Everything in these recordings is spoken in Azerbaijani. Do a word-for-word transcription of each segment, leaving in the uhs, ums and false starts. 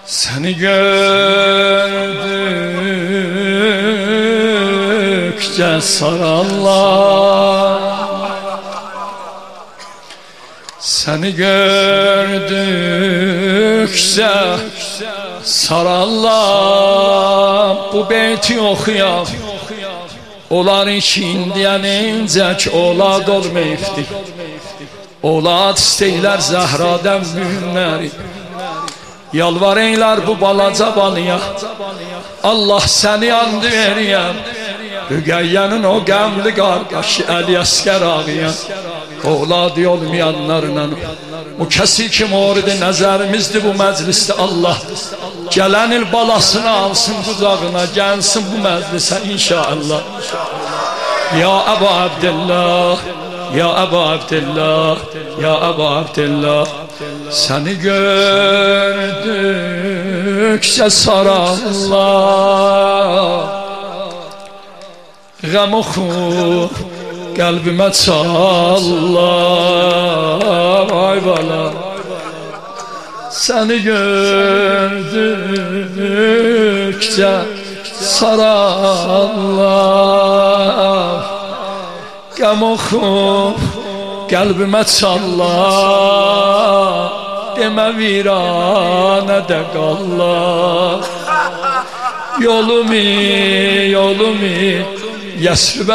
Seni gördükçe sararlar, seni gördükçe sararlar. Bu beyti okuyam, onlar için diyenince olad olmayıftı. Olad isteyler Zahradan mühimleri. Yalvaraylar bu balaca balıya, Allah seni andı veriyem. Rüqeyye'nin o qəmli qardaşı Əli Əsgər ağıya, Oğladı olmayanlarla o kəsi ki moridi nəzərimizdir bu məclisdə. Allah gələn il balasını alsın qucağına, gəlsin bu məclisə inşallah. Ya Əbu Abdillah, Ya Əbu Abdillah, Ya Əbu Abdillah, seni gördükçe sararlar, gəm oxu qəlbimə çallar. Ay bala, seni gördükçe sararlar, gəm oxu qəlbimə çallar. Demə viranədə qallar, yolumu, yolumu Yəsribə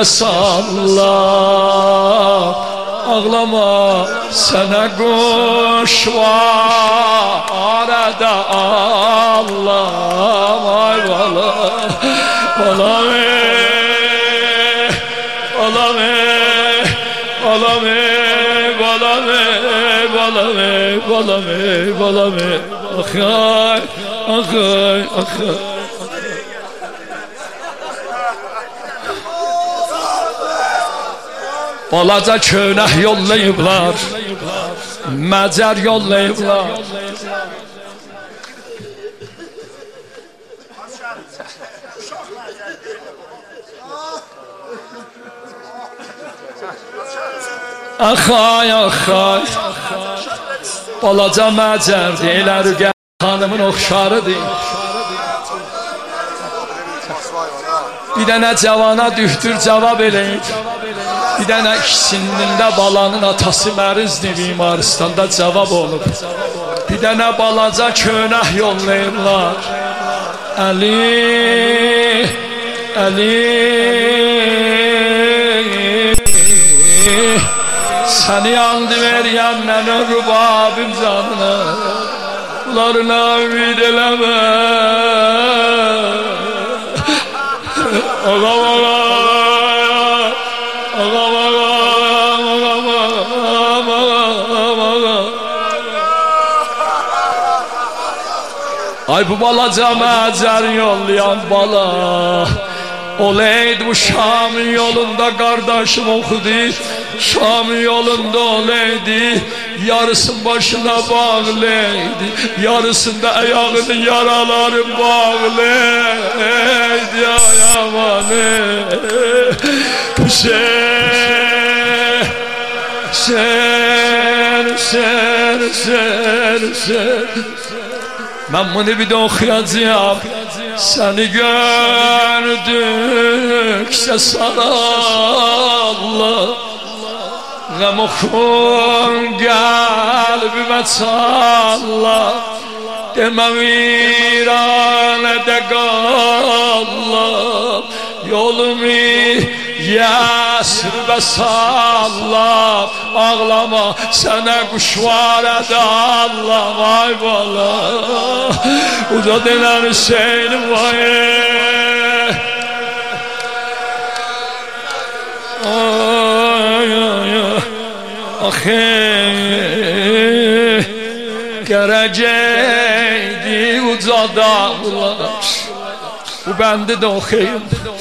sallar. Ağlama sənə quş var ədə Allah. Ay bala, balam ey, balam ey, balam ey, balam ey, balam ey, balam ey, balam ey. Axay, axay, axay. Balaca köynək yollayıblar, məcər yollayıblar. Axay, axay, balaca məcərdir, elə Rüqeyyə xanımın oxşarıdır. Bir dənə cavana dühtür cavab eləyir. Bir dənə ikisinin də balanın atası mərizdir, Bimaristanda cavab olub. Bir dənə balaca köynək yollayırlar. Əli, Əli, səni andı veriyəndən rübabim canına, bunlarına ümid eləmə. Ağam, ağam, ağam, ağam, ağam, ağam, ağam. Ay bu balaca məcər yollayan bala, olaydı bu Şam'ın yolunda kardeşim okudu. Şam'ın yolunda olaydı, yarısın başına bağlıydı, yarısında ayağının yaraları bağlıydı. Ya yamanı sen, sen, sen, sen, sen. Ben bunu bir de okuyacağım. Seni gördükçe sararlar, gəm oxun qəlbimə çallar. Demə viranədə qallar, yolumu Yəsribə sallar. Ağlama sənə quş var ədə Allah. Ay bala, uca denən Hüseynim vay. Ay ay ay, axey, gələcəkdi uca dağlar. Bu bəndi də oxuyum.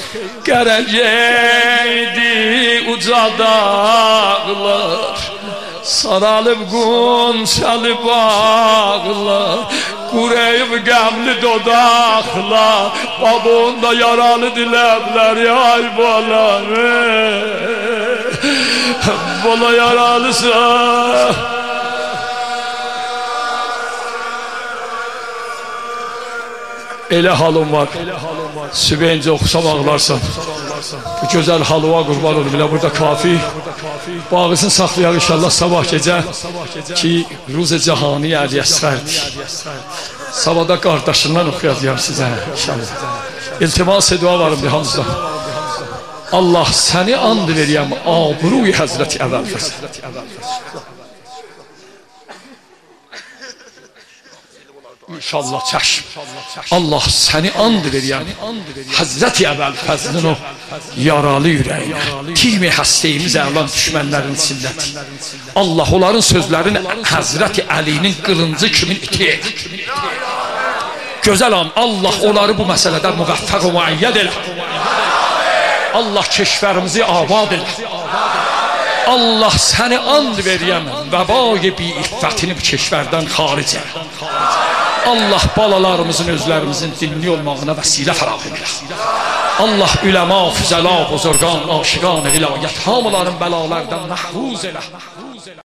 Gələcəkdi uca dağlar, saralıb qunçalı bağlar, quruyub qəmli dodaqlar, babunda yaralı diləblər. Ay balam, bala yaralısa Elə halım var. Sübeyincə oxusam ağlarsan. Bu gözəl halıva qurban olum. Elə burada kafi. Bağısını saxlayaq inşallah sabah gecə ki, Ruz-i Cahani Əli Əsfərdir. Sabahda qardaşından oxuyacağım sizə inşallah. İltimas-ı dua varım bir hamızdan. Allah səni and veriyəm, abruy Həzrəti Əbəlfəz. İnşallah çəşm. Allah səni and veriyəm, Həzrəti Əbəlfəzinin o yaralı ürəyinə, kimi həstəyimiz əlan düşmənlərin silləti. Allah onların sözlərini Həzrəti Əlinin qılıncı kimin iti. Gözəl an, Allah onları bu məsələdə müvəffəq və müəyyəd elə. Allah keşvərimizi abad elə. Allah səni and veriyəm, vəbay bi iffətini bu keşvərdən xaric elə. Allah balalarımızın, özlərimizin dinli olmağına vəsilə fəraxim elə. Allah üləma, füzəla, buzurgan, aşiqan, vilayət hamıların bəlalardan məhfuz elə.